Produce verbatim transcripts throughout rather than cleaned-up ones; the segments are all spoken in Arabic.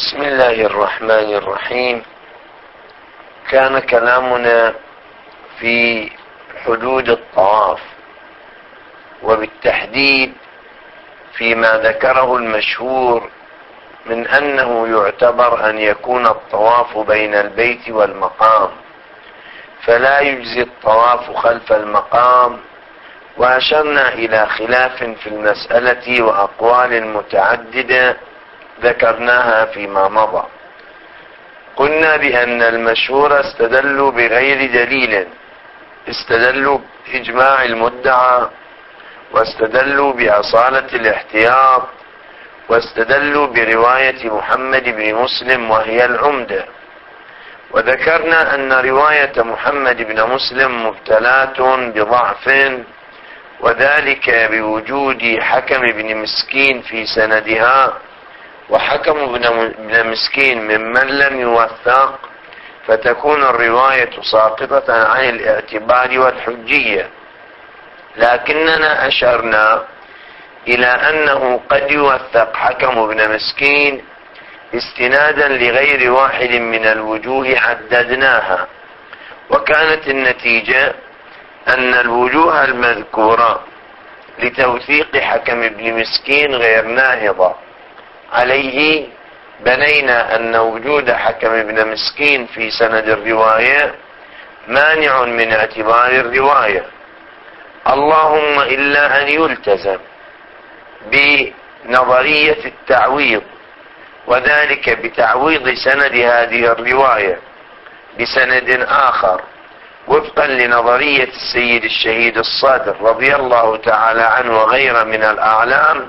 بسم الله الرحمن الرحيم. كان كلامنا في حدود الطواف، وبالتحديد فيما ذكره المشهور من أنه يعتبر أن يكون الطواف بين البيت والمقام، فلا يجزي الطواف خلف المقام. وأشرنا إلى خلاف في المسألة وأقوال متعددة ذكرناها فيما مضى. قلنا بأن المشهور استدلوا بغير دليل، استدلوا بإجماع المدعى، واستدلوا بأصالة الاحتياط، واستدلوا برواية محمد بن مسلم وهي العمدة. وذكرنا أن رواية محمد بن مسلم مبتلاة بضعف، وذلك بوجود حكم بن مسكين في سندها، وحكم بن مسكين ممن لم يوثق، فتكون الرواية ساقطة عن الاعتبار والحجية. لكننا أشرنا إلى أنه قد يوثق حكم بن مسكين استنادا لغير واحد من الوجوه عددناها، وكانت النتيجة أن الوجوه المذكورة لتوثيق حكم بن مسكين غير ناهضة. عليه بنينا أن وجود حكم بن مسكين في سند الرواية مانع من اعتبار الرواية، اللهم إلا أن يلتزم بنظرية التعويض، وذلك بتعويض سند هذه الرواية بسند آخر وفقا لنظرية السيد الشهيد الصادق رضي الله تعالى عنه وغيره من الأعلام،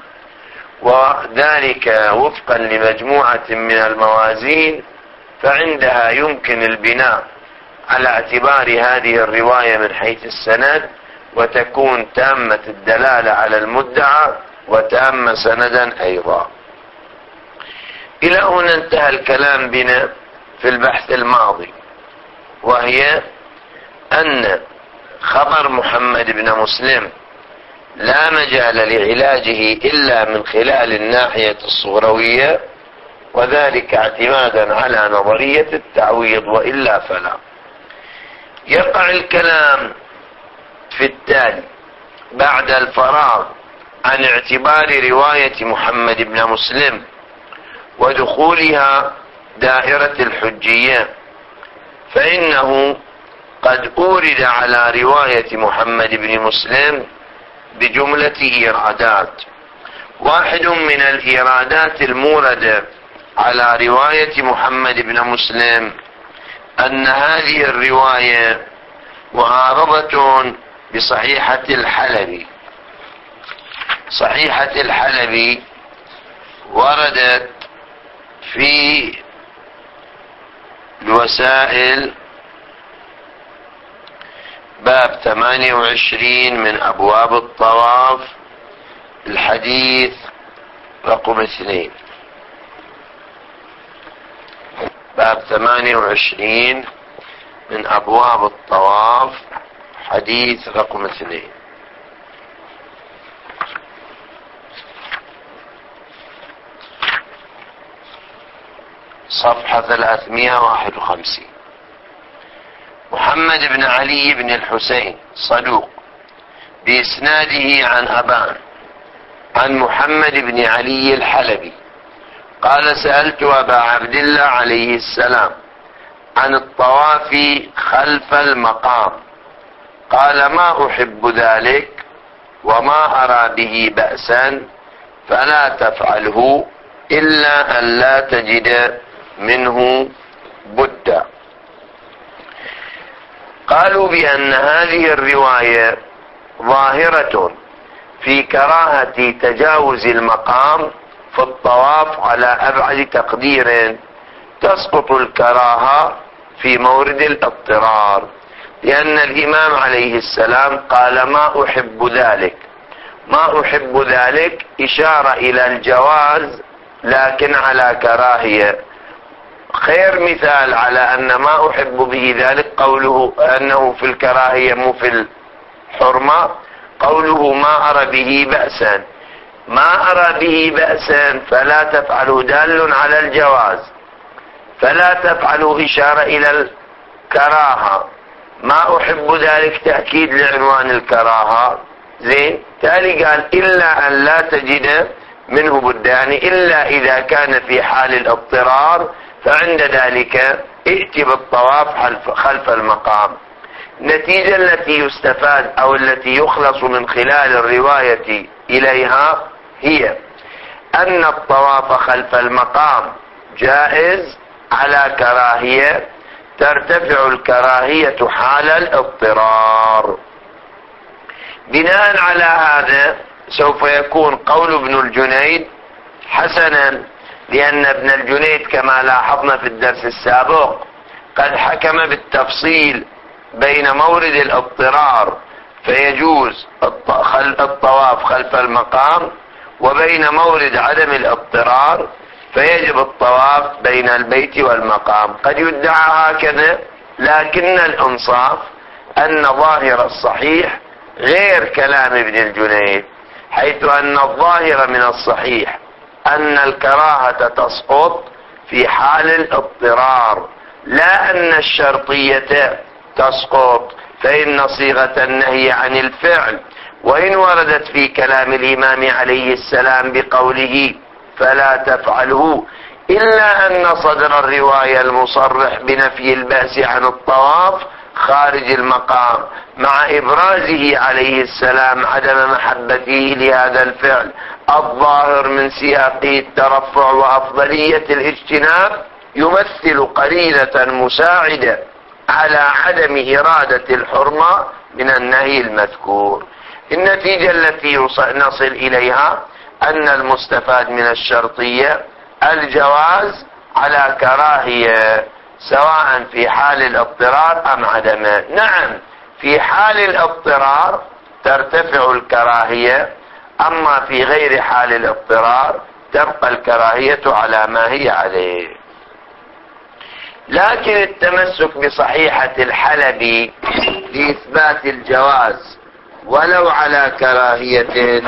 وذلك وفقا لمجموعة من الموازين. فعندها يمكن البناء على اعتبار هذه الرواية من حيث السند، وتكون تامة الدلالة على المدعى وتامة سندا أيضا. إلى هنا انتهى الكلام بنا في البحث الماضي، وهي أن خبر محمد بن مسلم لا مجال لعلاجه إلا من خلال الناحية الصغروية، وذلك اعتمادا على نظرية التعويض، وإلا فلا. يقع الكلام في التالي بعد الفراغ عن اعتبار رواية محمد بن مسلم ودخولها دائرة الحجية، فإنه قد أورد على رواية محمد بن مسلم بجملة إيرادات. واحد من الإيرادات الموردة على رواية محمد بن مسلم أن هذه الرواية معارضة بصحيحة الحلبي. صحيحة الحلبي وردت في الوسائل باب ثمانية وعشرين من أبواب الطواف، الحديث رقم اثنين. باب ثمانية وعشرين من أبواب الطواف، حديث رقم اثنين. صفحة ثلاثمائة وواحد وخمسين. محمد بن علي بن الحسين صدوق بإسناده عن أبان عن محمد بن علي الحلبي قال: سألت أبا عبد الله عليه السلام عن الطواف خلف المقام، قال: ما أحب ذلك وما أرى به بأسا، فلا تفعله إلا أن لا تجد منه بدا. قالوا بأن هذه الرواية ظاهرة في كراهة تجاوز المقام في الطواف على أبعد تقدير، تسقط الكراهة في مورد الاضطرار، لأن الإمام عليه السلام قال: ما أحب ذلك. ما أحب ذلك إشارة إلى الجواز لكن على كراهية. خير مثال على أن ما أحب به ذلك قوله أنه في الكراهية مو في الحرمة، قوله ما أرى به بأسا، ما أرى به بأسا فلا تفعله دال على الجواز، فلا تفعله إشارة إلى الكراهة، ما أحب ذلك تأكيد لعنوان الكراهة. زين، تالي قال إلا أن لا تجد منه بد، يعني إلا إذا كان في حال الاضطرار فعند ذلك ائت بالطواف خلف المقام. النتيجة التي يستفاد أو التي يخلص من خلال الرواية إليها هي أن الطواف خلف المقام جائز على كراهية، ترتفع الكراهية حال الاضطرار. بناء على هذا سوف يكون قول ابن الجنيد حسنا، لأن ابن الجنيد كما لاحظنا في الدرس السابق قد حكم بالتفصيل بين مورد الاضطرار فيجوز الطواف خلف المقام، وبين مورد عدم الاضطرار فيجب الطواف بين البيت والمقام. قد يدعى هكذا، لكن الإنصاف أن ظاهر الصحيح غير كلام ابن الجنيد، حيث أن الظاهر من الصحيح أن الكراهة تسقط في حال الاضطرار، لا أن الشرطية تسقط، فإن صيغة النهي عن الفعل وإن وردت في كلام الإمام عليه السلام بقوله فلا تفعله، إلا أن صدر الرواية المصرح بنفي البأس عن الطواف خارج المقام مع إبرازه عليه السلام عدم محبته لهذا الفعل الظاهر من سياقه الترفع وأفضلية الاجتناب، يمثل قرينة مساعدة على عدم إرادة الحرمة من النهي المذكور. النتيجة التي نصل إليها أن المستفاد من الشرطية الجواز على كراهية، سواء في حال الاضطرار أم عدمه. نعم، في حال الاضطرار ترتفع الكراهية، أما في غير حال الاضطرار تبقى الكراهية على ما هي عليه. لكن التمسك بصحيحة الحلبي لإثبات الجواز ولو على كراهية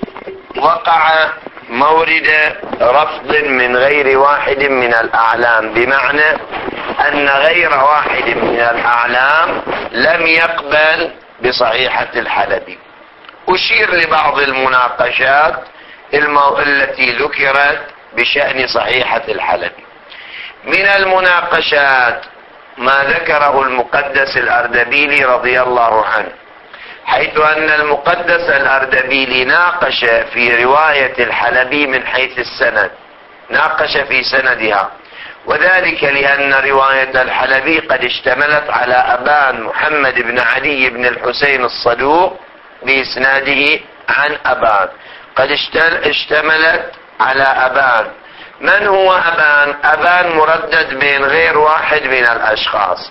وقع مورد رفض من غير واحد من الأعلام، بمعنى أن غير واحد من الأعلام لم يقبل بصحيحة الحلبي. أشير لبعض المناقشات المو... التي ذكرت بشأن صحيحة الحلبي. من المناقشات ما ذكره المقدس الأردبيلي رضي الله عنه، حيث أن المقدس الأردبيلي ناقش في رواية الحلبي من حيث السند، ناقش في سندها، وذلك لأن رواية الحلبي قد اشتملت على أبان محمد بن علي بن الحسين الصدوق بإسناده عن أبان، قد اشتملت على أبان. من هو أبان؟ أبان مردد بين غير واحد من الأشخاص.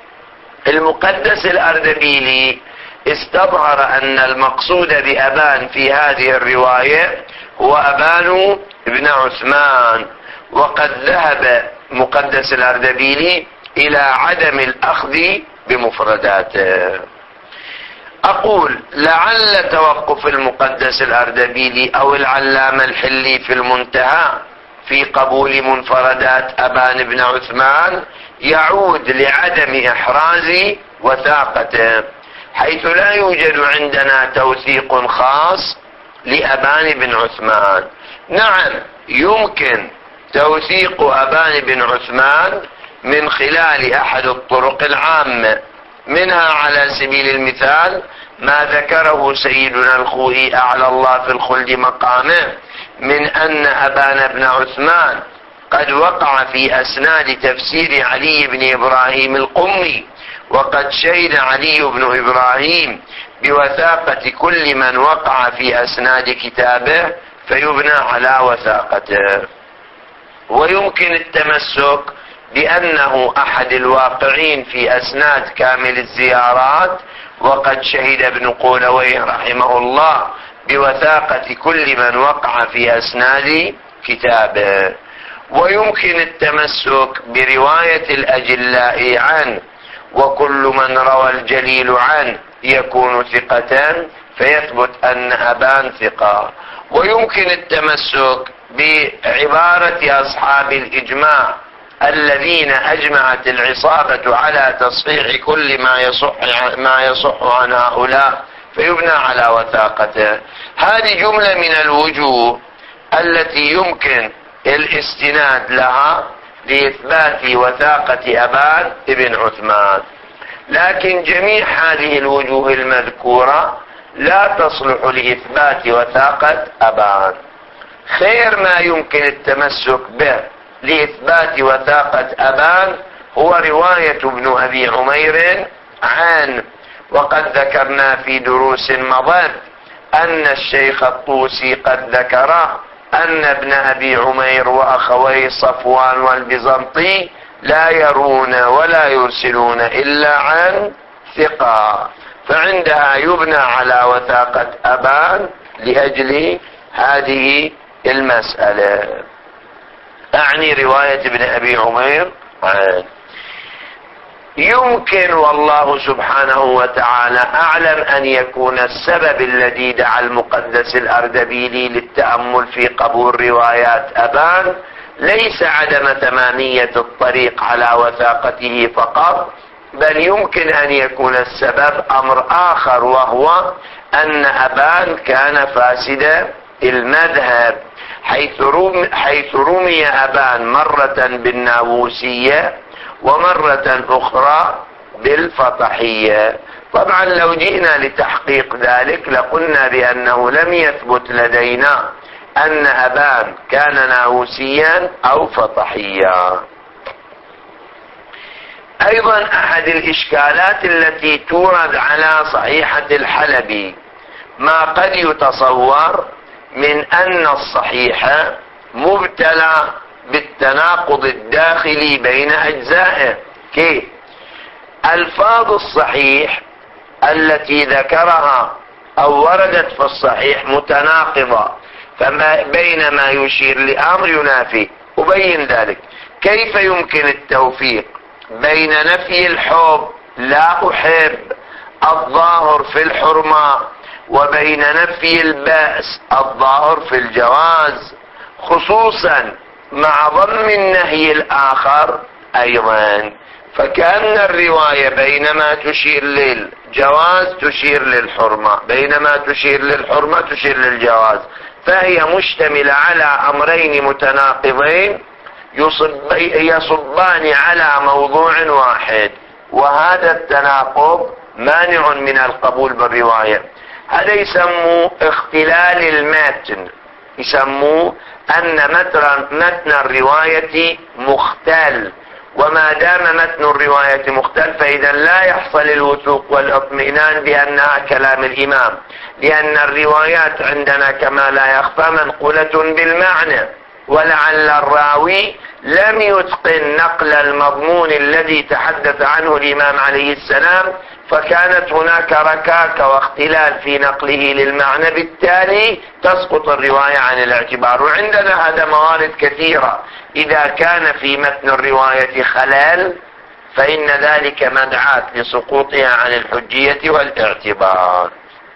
المقدس الأردبيلي استظهر أن المقصود بأبان في هذه الرواية هو أبان بن عثمان، وقد ذهب مقدس الأردبيلي إلى عدم الأخذ بمفرداته. أقول لعل توقف المقدس الأردبيلي أو العلامة الحلي في المنتهى في قبول منفردات أبان بن عثمان يعود لعدم إحراز وثاقته، حيث لا يوجد عندنا توثيق خاص لأبان بن عثمان. نعم، يمكن توثيق أبان بن عثمان من خلال أحد الطرق العامة، منها على سبيل المثال ما ذكره سيدنا الخوئي أعلى الله في الخلد مقامه من أن أبان بن عثمان قد وقع في أسناد تفسير علي بن إبراهيم القمي، وقد شهد علي بن إبراهيم بوثاقة كل من وقع في أسناد كتابه فيبنى على وثاقته. ويمكن التمسك بأنه أحد الواقعين في أسناد كامل الزيارات، وقد شهد ابن قولويه رحمه الله بوثاقة كل من وقع في أسناد كتابه. ويمكن التمسك برواية الأجلاء عنه، وكل من روى الجليل عنه يكون ثقة فيثبت أن أبان ثقة. ويمكن التمسك بعبارة أصحاب الإجماع الذين أجمعت العصابة على تصحيح كل ما يصح ما يصح عن هؤلاء فيبنى على وثاقته. هذه جملة من الوجوه التي يمكن الاستناد لها لإثبات وثاقة أبان ابن عثمان، لكن جميع هذه الوجوه المذكورة لا تصلح لإثبات وثاقة أبان. خير ما يمكن التمسك به لإثبات وثاقة أبان هو رواية ابن أبي عمير عنه، وقد ذكرنا في دروس مضت أن الشيخ الطوسي قد ذكر أن ابن أبي عمير وأخوي صفوان والبيزنطي لا يرون ولا يرسلون إلا عن ثقة، فعندها يبنى على وثاقة أبان لأجل هذه المسألة، أعني رواية ابن أبي عمير عنه. يمكن والله سبحانه وتعالى أعلم أن يكون السبب الذي دعا المقدس الأردبيلي للتأمل في قبول روايات أبان ليس عدم تمامية الطريق على وثاقته فقط، بل يمكن أن يكون السبب أمر آخر، وهو أن أبان كان فاسد المذهب، حيث رمي, حيث رمي أبان مرة بالناووسية ومرة أخرى بالفطحية. طبعا لو جئنا لتحقيق ذلك لقلنا بأنه لم يثبت لدينا أن أبان كان ناووسيا أو فطحيا. أيضا أحد الإشكالات التي تورد على صحيحة الحلبي ما قد يتصور من أن الصحيح مبتلى بالتناقض الداخلي بين أجزائه. كيف؟ ألفاظ الصحيح التي ذكرها أو وردت في الصحيح متناقضة، فبين ما يشير لأمر ينافي. أبين ذلك. كيف يمكن التوفيق بين نفي الحب لا أحب الظاهر في الحرمة وبين نفي البأس الظاهر في الجواز، خصوصا مع ضم النهي الآخر أيضا؟ فكأن الرواية بينما تشير للجواز تشير للحرمة، بينما تشير للحرمة تشير للجواز، فهي مشتملة على أمرين متناقضين يصب يصبان على موضوع واحد، وهذا التناقض مانع من القبول بالرواية. هذا يسموه اختلال المتن، يسموه أن متن الرواية مختل، وما دام متن الرواية مختل فإذا لا يحصل الوثوق والاطمئنان بأنها كلام الإمام، لأن الروايات عندنا كما لا يخفى منقولة بالمعنى، ولعل الراوي لم يتقن نقل المضمون الذي تحدث عنه الإمام عليه السلام، فكانت هناك ركاكة واختلال في نقله للمعنى، بالتالي تسقط الرواية عن الاعتبار. وعندنا هذا موارد كثيرة، إذا كان في متن الرواية خلل فإن ذلك مدعاة لسقوطها عن الحجية والاعتبار.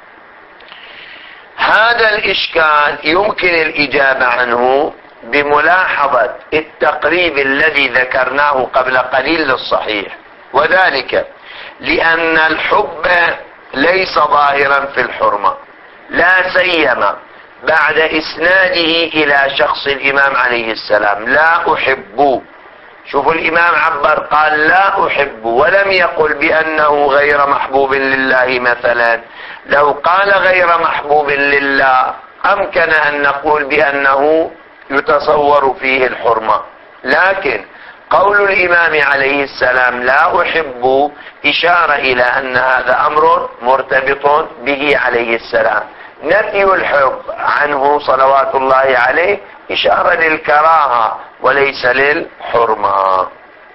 هذا الإشكال يمكن الإجابة عنه بملاحظة التقريب الذي ذكرناه قبل قليل للصحيح، وذلك لأن الحب ليس ظاهرا في الحرمة، لا سيما بعد إسناده إلى شخص الإمام عليه السلام. لا أحب، شوفوا الإمام عبر قال لا أحب، ولم يقل بأنه غير محبوب لله مثلا. لو قال غير محبوب لله أمكن أن نقول بأنه يتصور فيه الحرمة، لكن قول الإمام عليه السلام لا أحب إشارة إلى أن هذا أمر مرتبط به عليه السلام. نفي الحب عنه صلوات الله عليه إشارة للكراهة وليس للحرمة.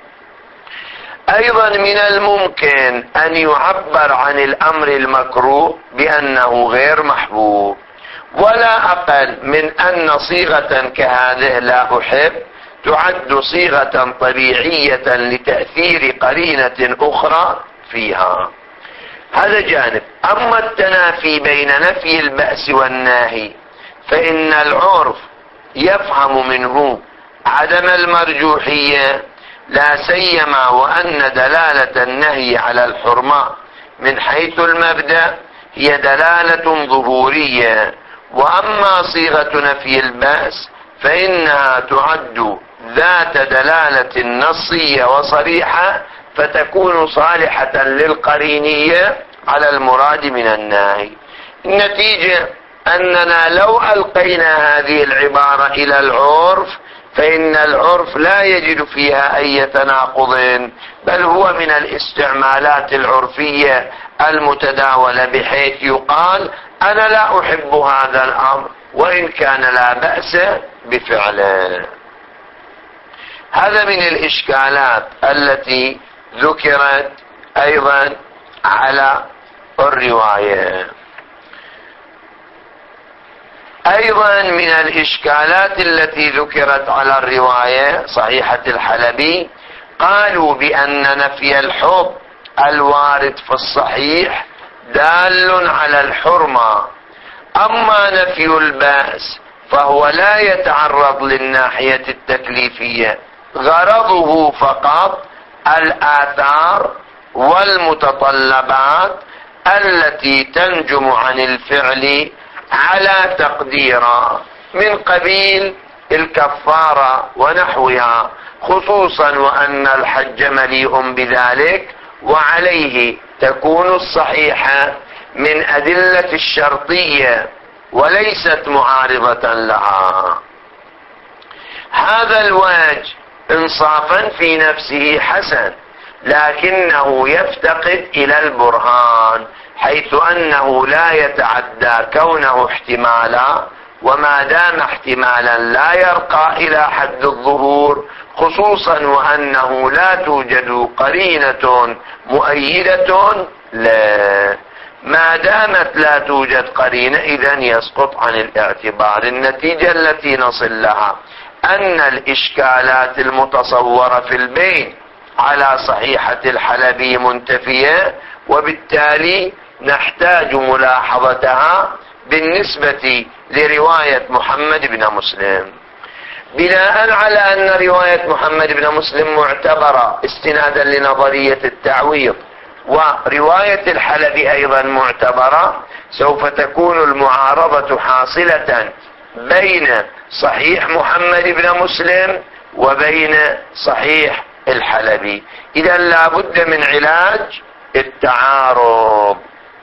أيضا من الممكن أن يعبر عن الأمر المكروه بأنه غير محبوب، ولا أقل من أن صيغة كهذه لا أحب تعد صيغة طبيعية لتأثير قرينة أخرى فيها. هذا جانب. أما التنافي بين نفي البأس والناهي فإن العرف يفهم منه عدم المرجوحية، لا سيما وأن دلالة النهي على الحرمة من حيث المبدأ هي دلالة ظهورية، وأما صيغة نفي البأس فإنها تعد ذات دلالة نصية وصريحة، فتكون صالحة للقرينية على المراد من النهي. النتيجة أننا لو ألقينا هذه العبارة إلى العرف فإن العرف لا يجد فيها أي تناقض، بل هو من الاستعمالات العرفية المتداولة، بحيث يقال أنا لا أحب هذا الأمر وإن كان لا بأس بفعله. هذا من الإشكالات التي ذكرت أيضا على الرواية. أيضا من الإشكالات التي ذكرت على الرواية صحيحة الحلبي، قالوا بأن نفي الحب الوارد في الصحيح دال على الحرمة، أما نفي البأس فهو لا يتعرض للناحية التكليفية، غرضه فقط الآثار والمتطلبات التي تنجم عن الفعل على تقديرها من قبيل الكفارة ونحوها، خصوصا وأن الحج مليء بذلك، وعليه تكون الصحيحة من أدلة الشرطية وليست معارضة لها. هذا الوجه انصافا في نفسه حسن، لكنه يفتقد إلى البرهان، حيث أنه لا يتعدى كونه احتمالا، وما دام احتمالا لا يرقى إلى حد الظهور، خصوصا وأنه لا توجد قرينة مؤيدة له. ما دامت لا توجد قرينة إذن يسقط عن الاعتبار. النتيجة التي نصل لها أن الإشكالات المتصورة في البين على صحيحة الحلبي منتفية، وبالتالي نحتاج ملاحظتها بالنسبة لرواية محمد بن مسلم. بناء على أن رواية محمد بن مسلم معتبرة استنادا لنظرية التعويض، ورواية الحلبي أيضا معتبرة، سوف تكون المعارضة حاصلة بين صحيح محمد بن مسلم وبين صحيح الحلبي. إذا لا بد من علاج التعارض.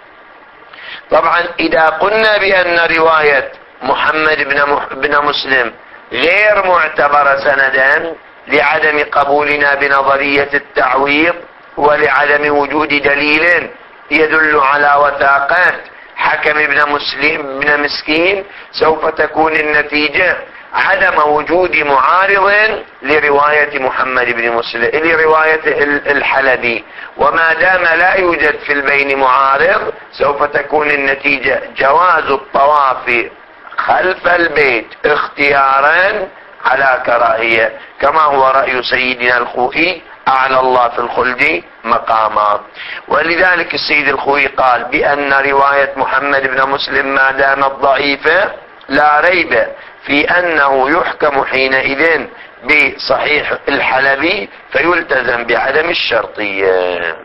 طبعا إذا قلنا بأن رواية محمد بن مسلم غير معتبرة سندا لعدم قبولنا بنظرية التعويض ولعدم وجود دليل يدل على وثاقات حكم بن مسلم بن مسكين، سوف تكون النتيجة عدم وجود معارض لرواية محمد بن مسلم لرواية الحلبي. وما دام لا يوجد في البين معارض، سوف تكون النتيجة جواز الطواف خلف البيت اختيارا على كراهية، كما هو رأي سيدنا الخوئي أعلى الله في الخلد مقاما. ولذلك السيد الخوئي قال بأن رواية محمد بن مسلم ما دامت ضعيفة لا ريب في أنه يحكم حينئذ بصحيح الحلبي، فيلتزم بعدم الشرطية.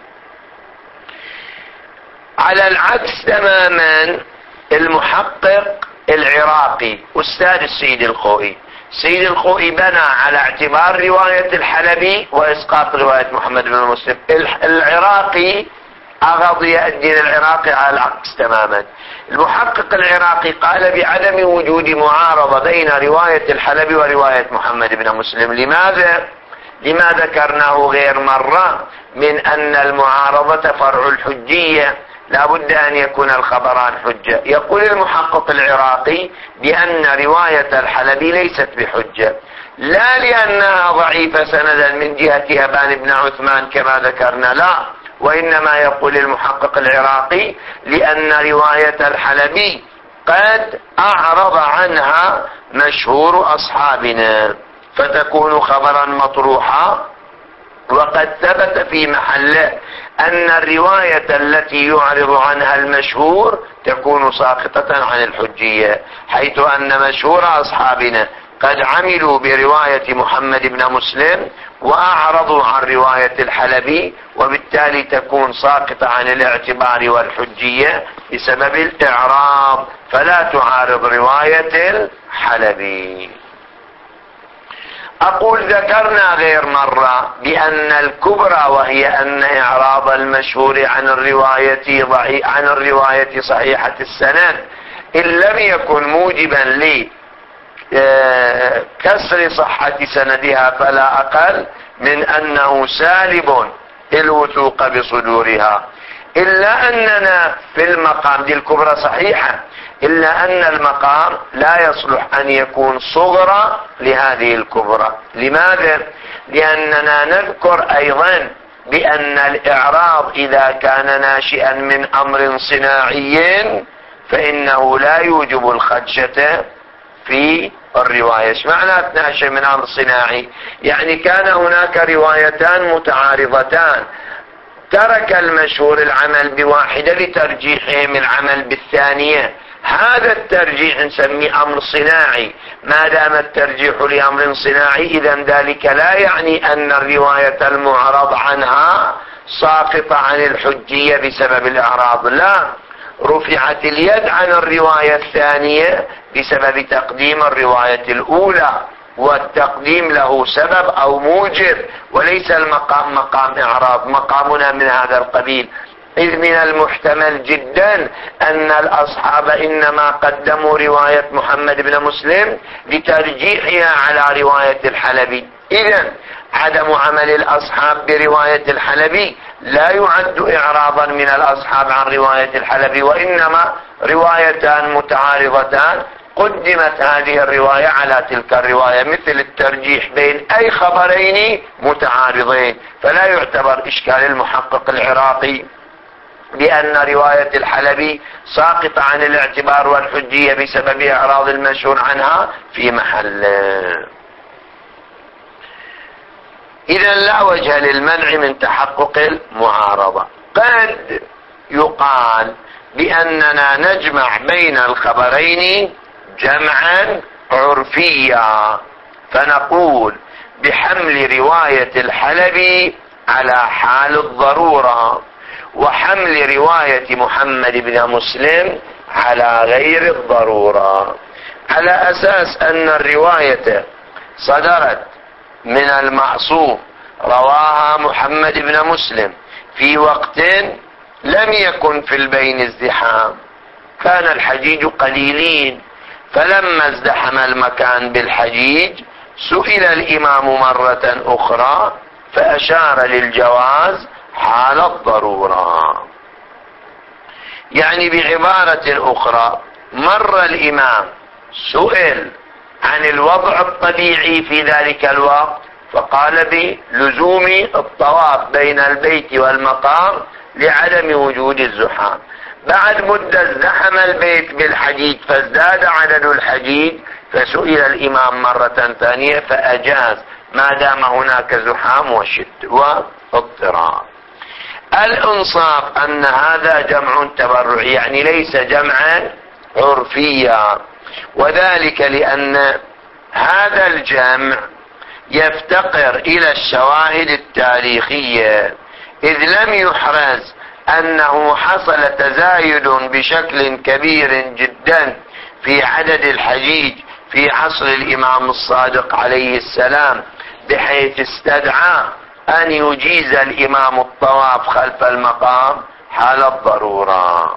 على العكس تماما المحقق العراقي أستاذ السيد الخوئي، السيد الخوئي بنى على اعتبار رواية الحلبي وإسقاط رواية محمد بن مسلم. العراقي أغضي الدين العراقي على العكس تماما. المحقق العراقي قال بعدم وجود معارضة بين رواية الحلبي ورواية محمد بن مسلم. لماذا؟ لما ذكرناه غير مرة من أن المعارضة فرع الحجية، لا بد أن يكون الخبران حجة. يقول المحقق العراقي بأن رواية الحلبي ليست بحجة، لا لأنها ضعيفة سندا من جهة أبان بن عثمان كما ذكرنا، لا، وإنما يقول المحقق العراقي لأن رواية الحلبي قد أعرض عنها مشهور أصحابنا، فتكون خبرا مطروحا وقد ثبت في محله أن الرواية التي يعرض عنها المشهور تكون ساقطة عن الحجية، حيث أن مشهور أصحابنا قد عملوا برواية محمد بن مسلم وأعرضوا عن رواية الحلبي، وبالتالي تكون ساقطة عن الاعتبار والحجية بسبب الإعراض، فلا تعارض رواية الحلبي. أقول ذكرنا غير مرة بأن الكبرى وهي أن إعراض المشهور عن الرواية ضعيف عن الرواية صحيحة السند إن لم يكن موجبا لكسر صحة سندها فلا أقل من أنه سالب الوثوق بصدورها، إلا أننا في المقام دي الكبرى صحيحة، إلا أن المقام لا يصلح أن يكون صغرى لهذه الكبرى. لماذا؟ لأننا نذكر أيضا بأن الإعراض إذا كان ناشئا من أمر صناعي فإنه لا يوجب الخدشة في الرواية. ايش معنى ناشئ من أمر صناعي؟ يعني كان هناك روايتان متعارضتان، ترك المشهور العمل بواحدة لترجيحهم العمل بالثانية، هذا الترجيح نسميه أمر صناعي. ما دام الترجيح لأمر صناعي إذا ذلك لا يعني أن الرواية المعرض عنها ساقطة عن الحجية بسبب الإعراض، لا، رفعت اليد عن الرواية الثانية بسبب تقديم الرواية الأولى، والتقديم له سبب أو موجب، وليس المقام مقام إعراض. مقامنا من هذا القبيل، إذ من المحتمل جدا أن الأصحاب إنما قدموا رواية محمد بن مسلم لترجيحها على رواية الحلبي. إذن عدم عمل الأصحاب برواية الحلبي لا يعد إعراضا من الأصحاب عن رواية الحلبي، وإنما روايتان متعارضتان قدمت هذه الرواية على تلك الرواية، مثل الترجيح بين أي خبرين متعارضين. فلا يعتبر إشكال المحقق العراقي بأن رواية الحلبي ساقطة عن الاعتبار والحجية بسبب إعراض المشهور عنها في محله. إذن لا وجه للمنع من تحقق المعارضة. قد يقال بأننا نجمع بين الخبرين جمعا عرفيا، فنقول بحمل رواية الحلبي على حال الضرورة، وحمل رواية محمد بن مسلم على غير الضرورة، على أساس أن الرواية صدرت من المعصوم رواها محمد بن مسلم في وقت لم يكن في البين ازدحام، كان الحجيج قليلين، فلما ازدحم المكان بالحجيج سئل الإمام مرة أخرى فأشار للجواز حال الضرورة. يعني بعبارة أخرى، مر الإمام سئل عن الوضع الطبيعي في ذلك الوقت فقال بلزوم الطواف بين البيت والمقام لعدم وجود الزحام. بعد مدة ازدحم البيت بالحجيج فازداد عدد الحجيج، فسئل الإمام مرة ثانية فأجاز ما دام هناك زحام وشد واضطراب. الإنصاف أن هذا جمع تبرعي، يعني ليس جمعا عرفيا، وذلك لأن هذا الجمع يفتقر إلى الشواهد التاريخية، إذ لم يحرز أنه حصل تزايد بشكل كبير جدا في عدد الحجيج في عصر الإمام الصادق عليه السلام، بحيث استدعى أن يجيز الإمام الطواف خلف المقام حال الضرورة.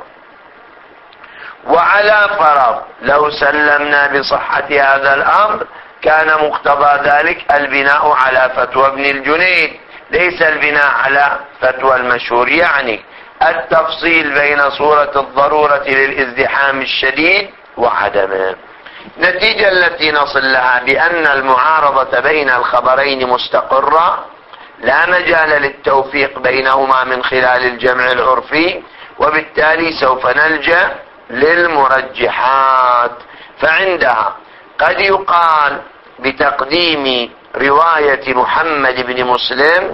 وعلى فرض لو سلمنا بصحة هذا الأمر كان مقتضى ذلك البناء على فتوى ابن الجنيد، ليس البناء على فتوى المشهور، يعني التفصيل بين صورة الضرورة للازدحام الشديد وعدمه. النتيجة التي نصل لها بأن المعارضة بين الخبرين مستقرة، لا مجال للتوفيق بينهما من خلال الجمع العرفي، وبالتالي سوف نلجأ للمرجحات. فعندها قد يقال بتقديم رواية محمد بن مسلم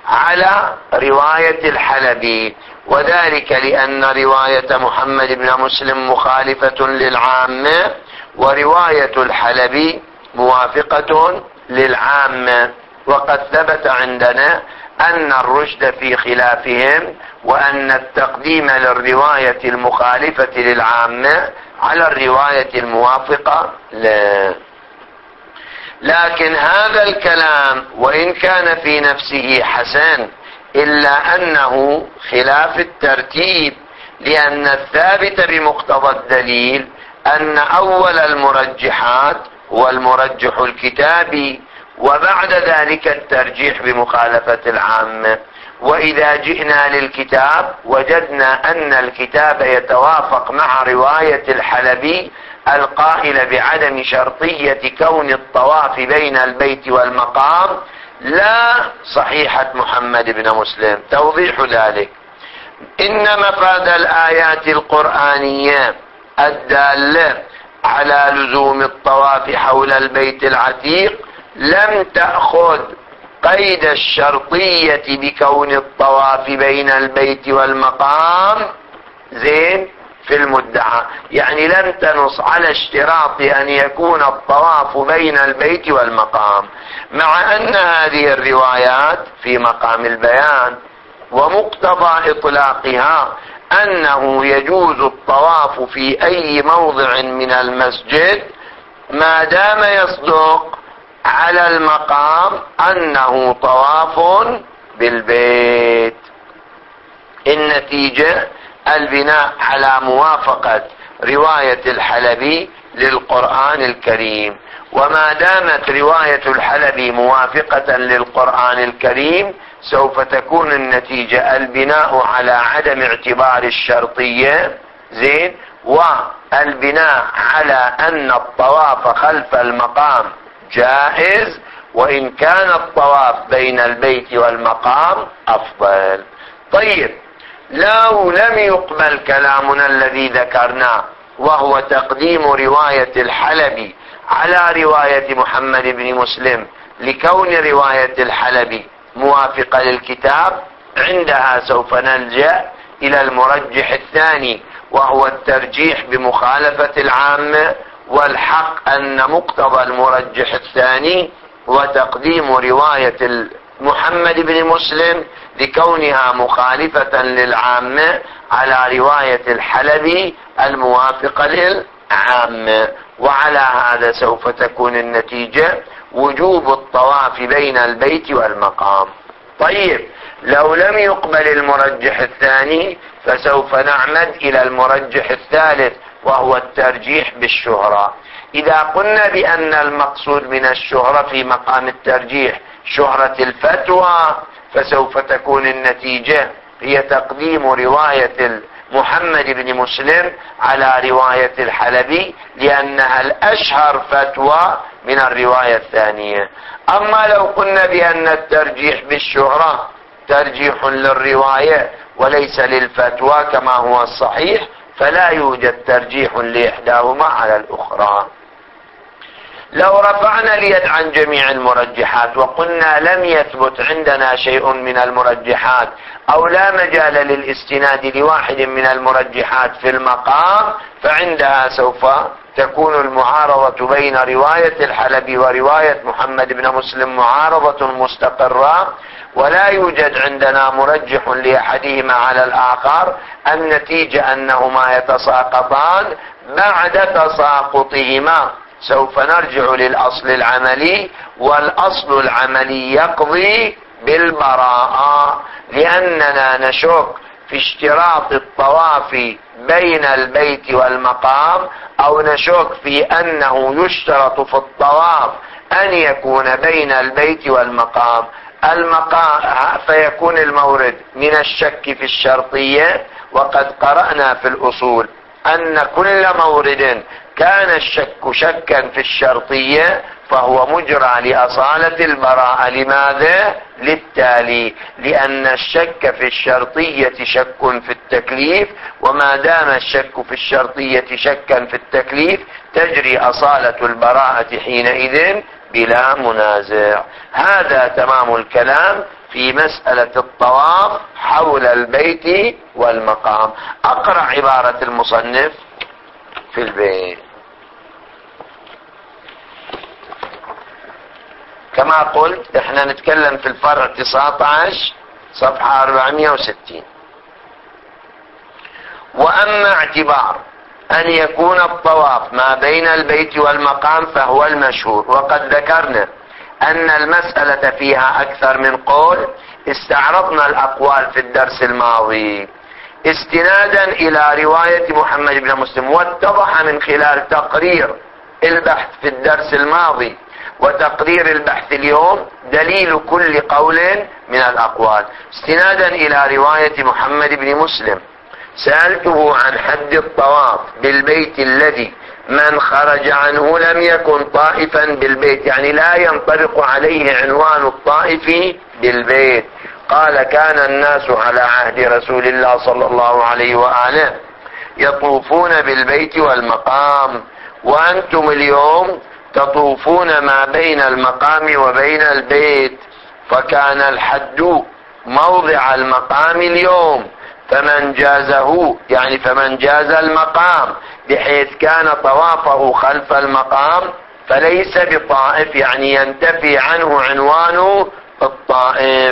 على رواية الحلبي، وذلك لأن رواية محمد بن مسلم مخالفة للعامة، ورواية الحلبي موافقة للعامة. وقد ثبت عندنا أن الرشد في خلافهم، وأن التقديم للرواية المخالفة للعامة على الرواية الموافقة لا. لكن هذا الكلام وإن كان في نفسه حسن، إلا أنه خلاف الترتيب، لأن الثابت بمقتضى الدليل أن أول المرجحات هو المرجح الكتابي، وبعد ذلك الترجيح بمخالفة العامة. وإذا جئنا للكتاب وجدنا أن الكتاب يتوافق مع رواية الحلبي القائل بعدم شرطية كون الطواف بين البيت والمقام لا صحيحة محمد بن مسلم. توضيح ذلك: إن مفاد الآيات القرآنية الدالة على لزوم الطواف حول البيت العتيق لم تأخذ قيد الشرطية بكون الطواف بين البيت والمقام زين في المدعى، يعني لم تنص على اشتراط أن يكون الطواف بين البيت والمقام، مع أن هذه الروايات في مقام البيان، ومقتضى إطلاقها أنه يجوز الطواف في أي موضع من المسجد ما دام يصدق على المقام أنه طواف بالبيت. النتيجة البناء على موافقة رواية الحلبي للقرآن الكريم، وما دامت رواية الحلبي موافقة للقرآن الكريم سوف تكون النتيجة البناء على عدم اعتبار الشرطية زين، والبناء على أن الطواف خلف المقام جائز، وإن كان الطواف بين البيت والمقام أفضل. طيب، لو لم يقبل كلامنا الذي ذكرناه وهو تقديم رواية الحلبي على رواية محمد بن مسلم لكون رواية الحلبي موافقة للكتاب، عندها سوف نلجأ إلى المرجح الثاني، وهو الترجيح بمخالفة العامة. والحق أن مقتضى المرجح الثاني وتقديم رواية محمد بن مسلم لكونها مخالفة للعامة على رواية الحلبي الموافقة للعامة، وعلى هذا سوف تكون النتيجة وجوب الطواف بين البيت والمقام. طيب، لو لم يقبل المرجح الثاني فسوف نعمد إلى المرجح الثالث، وهو الترجيح بالشهرة. إذا قلنا بأن المقصود من الشهرة في مقام الترجيح شهرة الفتوى، فسوف تكون النتيجة هي تقديم رواية محمد بن مسلم على رواية الحلبي، لأنها الأشهر فتوى من الرواية الثانية. أما لو قلنا بأن الترجيح بالشهرة ترجيح للرواية وليس للفتوى كما هو الصحيح، فلا يوجد ترجيح لإحداهما على الأخرى. لو رفعنا اليد عن جميع المرجحات وقلنا لم يثبت عندنا شيء من المرجحات، أو لا مجال للاستناد لواحد من المرجحات في المقام، فعندها سوف تكون المعارضة بين رواية الحلبي ورواية محمد بن مسلم معارضة مستقرة، ولا يوجد عندنا مرجح لأحدهما على الآخر. النتيجة أنهما يتساقطان. بعد تساقطهما سوف نرجع للأصل العملي، والأصل العملي يقضي بالبراءة، لأننا نشك في اشتراط الطواف بين البيت والمقام، أو نشك في أنه يشترط في الطواف أن يكون بين البيت والمقام المقام، فيكون المورد من الشك في الشرطية. وقد قرأنا في الأصول أن كل مورد كان الشك شكا في الشرطية فهو مجرى لأصالة البراءة. لماذا؟ للتالي: لأن الشك في الشرطية شك في التكليف، وما دام الشك في الشرطية شكا في التكليف تجري أصالة البراءة حينئذ بلا منازع. هذا تمام الكلام في مسألة الطواف حول البيت والمقام. اقرأ عبارة المصنف في البيت. كما قلت احنا نتكلم في الفرع تسعة عشر صفحة أربعمائة وستين. واما اعتبار ان يكون الطواف ما بين البيت والمقام فهو المشهور، وقد ذكرنا ان المسألة فيها اكثر من قول. استعرضنا الاقوال في الدرس الماضي استنادا الى رواية محمد بن مسلم، واتضح من خلال تقرير البحث في الدرس الماضي وتقرير البحث اليوم دليل كل قول من الاقوال. استنادا الى رواية محمد بن مسلم سألته عن حد الطواف بالبيت الذي من خرج عنه لم يكن طائفا بالبيت، يعني لا ينطبق عليه عنوان الطائف بالبيت. قال كان الناس على عهد رسول الله صلى الله عليه وآله يطوفون بالبيت والمقام، وأنتم اليوم تطوفون ما بين المقام وبين البيت، فكان الحد موضع المقام اليوم، فمن جازه يعني فمن جاز المقام بحيث كان طوافه خلف المقام فليس بطائف، يعني ينتفي عنه عنوان الطائف.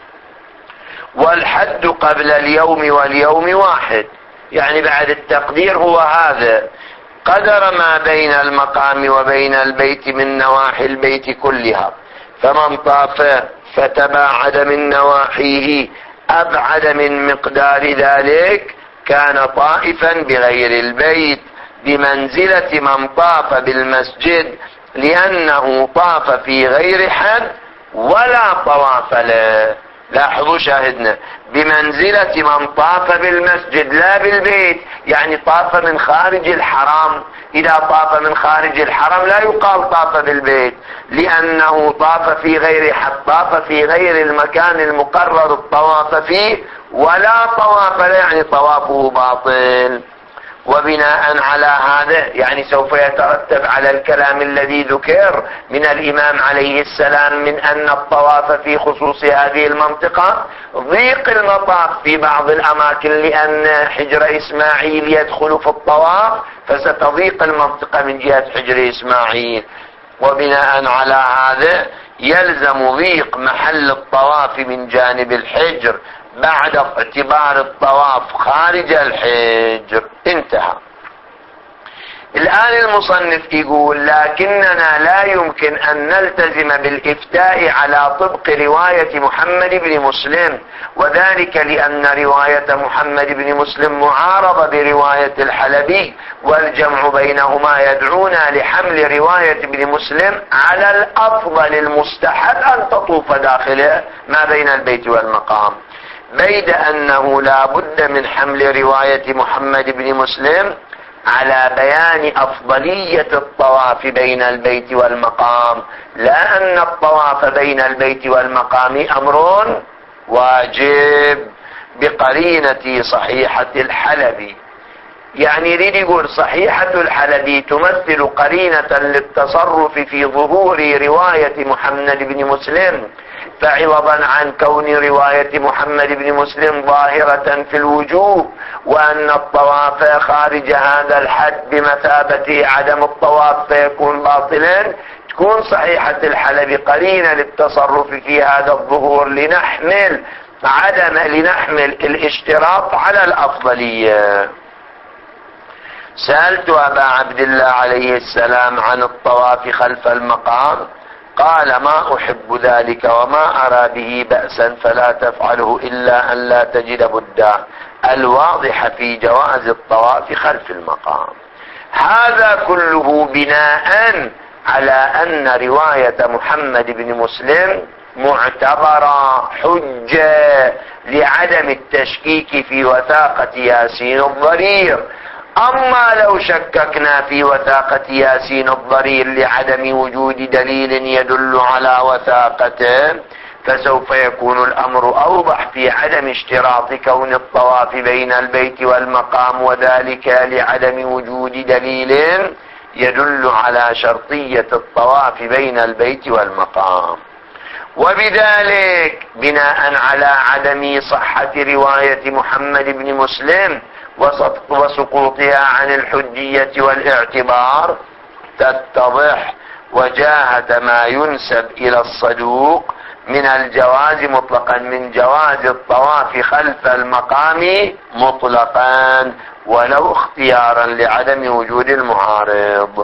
والحد قبل اليوم واليوم واحد، يعني بعد التقدير هو هذا قدر ما بين المقام وبين البيت من نواحي البيت كلها، فمن طاف فتباعد من نواحيه أبعد من مقدار ذلك كان طائفا بغير البيت بمنزلة من طاف بالمسجد، لأنه طاف في غير حد ولا طواف له. لاحظوا شاهدنا بمنزلة من طاف بالمسجد لا بالبيت، يعني طاف من خارج الحرام. إذا طاف من خارج الحرم لا يقال طاف بالبيت، لأنه طاف في غير حد، طاف في غير المكان المقرر الطواف فيه ولا طواف له، يعني طوافه باطل. وبناء على هذا يعني سوف يترتب على الكلام الذي ذكر من الإمام عليه السلام من أن الطواف في خصوص هذه المنطقة ضيق المطاف في بعض الأماكن، لأن حجر إسماعيل يدخل في الطواف فستضيق المنطقة من جهة حجر إسماعيل. وبناء على هذا يلزم ضيق محل الطواف من جانب الحجر بعد اعتبار الطواف خارج الحجر. انتهى. الآن المصنف يقول لكننا لا يمكن أن نلتزم بالإفتاء على طبق رواية محمد بن مسلم، وذلك لأن رواية محمد بن مسلم معارضة برواية الحلبي، والجمع بينهما يدعونا لحمل رواية ابن مسلم على الأفضل المستحب أن تطوف داخله ما بين البيت والمقام، بيد أنه لا بد من حمل رواية محمد بن مسلم على بيان أفضلية الطواف بين البيت والمقام، لا أن الطواف بين البيت والمقام أمر واجب بقرينة صحيحة الحلبي. يعني يريد يقول صحيحة الحلبي تمثل قرينة للتصرف في ظهور رواية محمد بن مسلم، فعوضا عن كون رواية محمد بن مسلم ظاهرة في الوجوب وأن الطواف خارج هذا الحد بمثابة عدم الطواف فيكون باطلا، تكون صحيحة الحلبي قرينة للتصرف في هذا الظهور لنحمل عدم لنحمل الاشتراط على الأفضلية. سألت أبا عبد الله عليه السلام عن الطواف خلف المقام، قال ما أحب ذلك وما أرى به بأسا فلا تفعله إلا أن لا تجد بدا، الواضح في جواز الطواف خلف المقام. هذا كله بناء على أن رواية محمد بن مسلم معتبرة حجة لعدم التشكيك في وثاقة ياسين الضرير. أما لو شككنا في وثاقة ياسين الضرير لعدم وجود دليل يدل على وثاقته فسوف يكون الأمر أوضح في عدم اشتراط كون الطواف بين البيت والمقام، وذلك لعدم وجود دليل يدل على شرطية الطواف بين البيت والمقام. وبذلك بناء على عدم صحة رواية محمد بن مسلم وسقوطها عن الحجية والاعتبار تتضح وجاهة ما ينسب إلى الصدوق من الجواز مطلقا من جواز الطواف خلف المقام مطلقا ولو اختيارا لعدم وجود المعارض.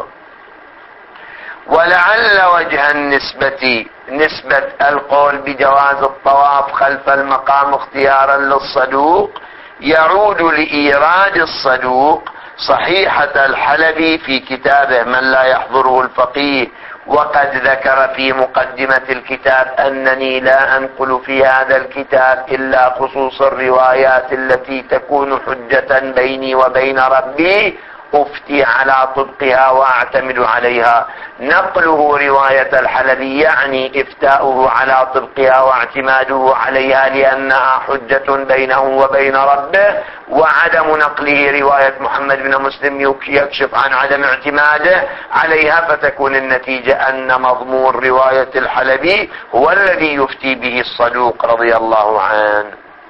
ولعل وجه النسبة نسبة القول بجواز الطواف خلف المقام اختيارا للصدوق يعود لإيراد الصدوق صحيحة الحلبي في كتابه من لا يحضره الفقيه، وقد ذكر في مقدمة الكتاب أنني لا أنقل في هذا الكتاب إلا خصوص الروايات التي تكون حجة بيني وبين ربي أفتي على طبقها وأعتمد عليها. نقله رواية الحلبي يعني إفتاؤه على طبقها واعتماده عليها لأنها حجة بينه وبين ربه، وعدم نقله رواية محمد بن مسلم يكشف عن عدم اعتماده عليها، فتكون النتيجة أن مضمون رواية الحلبي هو الذي يفتي به الصدوق رضي الله عنه.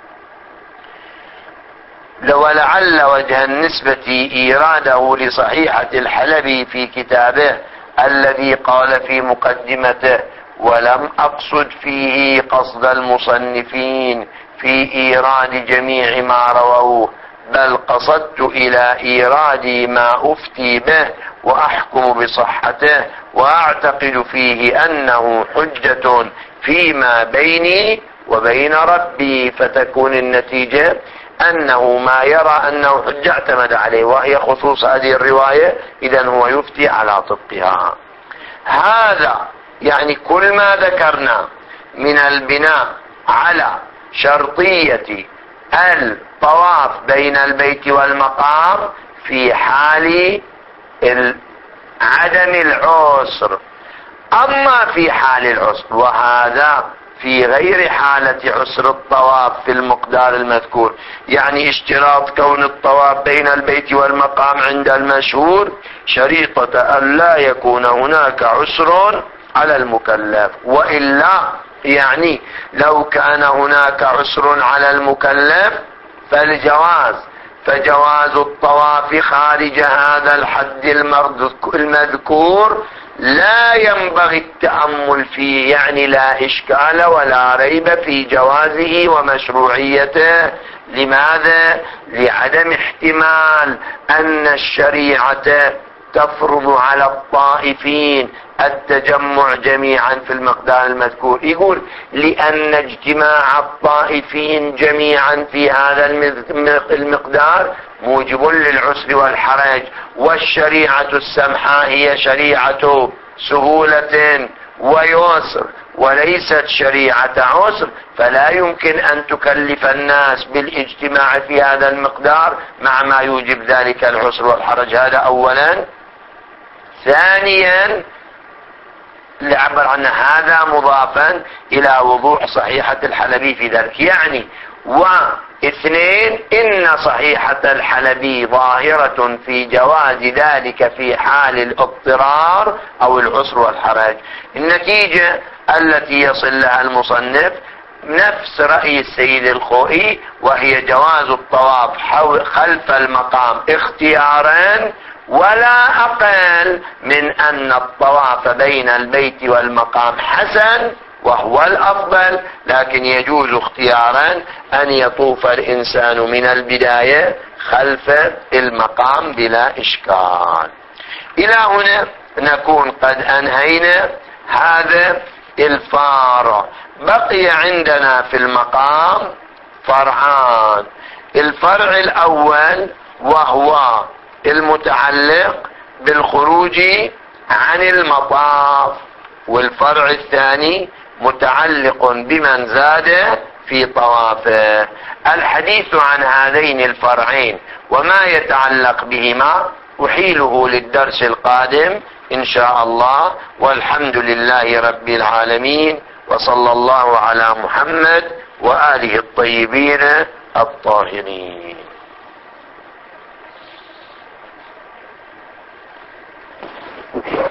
ولعل وجه النسبة إيراده لصحيحة الحلبي في كتابه الذي قال في مقدمته ولم أقصد فيه قصد المصنفين في إيراد جميع ما رووه، بل قصدت إلى إيراد ما أفتي به وأحكم بصحته وأعتقد فيه أنه حجة فيما بيني وبين ربي، فتكون النتيجة أنه ما يرى أنه حجة اعتمد عليه وهي خصوص هذه الرواية، إذن هو يفتي على طبقها. هذا يعني كل ما ذكرنا من البناء على شرطية الطواف بين البيت والمقام في حال عدم العسر. أما في حال العسر وهذا في غير حالة عسر الطواف في المقدار المذكور، يعني اشتراط كون الطواف بين البيت والمقام عند المشهور شريطة أن لا يكون هناك عسر على المكلف، وإلا يعني لو كان هناك عسر على المكلف فالجواز فجواز الطواف خارج هذا الحد المذكور لا ينبغي التأمل فيه، يعني لا إشكال ولا ريب في جوازه ومشروعيته. لماذا؟ لعدم احتمال أن الشريعة تفرض على الطائفين التجمع جميعا في المقدار المذكور. يقول لأن اجتماع الطائفين جميعا في هذا المقدار موجب للعسر والحرج، والشريعة السمحاء هي شريعة سهولة ويسر وليست شريعة عسر، فلا يمكن أن تكلف الناس بالاجتماع في هذا المقدار مع ما يوجب ذلك العسر والحرج. هذا أولا. ثانيا لعبر عن هذا مضافا إلى وضوح صحيحة الحلبي في ذلك، يعني واثنين إن صحيحة الحلبي ظاهرة في جواز ذلك في حال الاضطرار أو العسر والحرج. النتيجة التي يصل لها المصنف نفس رأي السيد الخوئي، وهي جواز الطواف خلف المقام اختيارا، ولا أقل من أن الطواف بين البيت والمقام حسن وهو الأفضل، لكن يجوز اختيارا أن يطوف الإنسان من البداية خلف المقام بلا إشكال. إلى هنا نكون قد أنهينا هذا الفار. بقي عندنا في المقام فرعان. الفرع الأول وهو المتعلق بالخروج عن المطاف، والفرع الثاني متعلق بمن زاد في طوافه. الحديث عن هذين الفرعين وما يتعلق بهما أحيله للدرس القادم إن شاء الله، والحمد لله رب العالمين، وصلى الله على محمد وآله الطيبين الطاهرين. Thank you.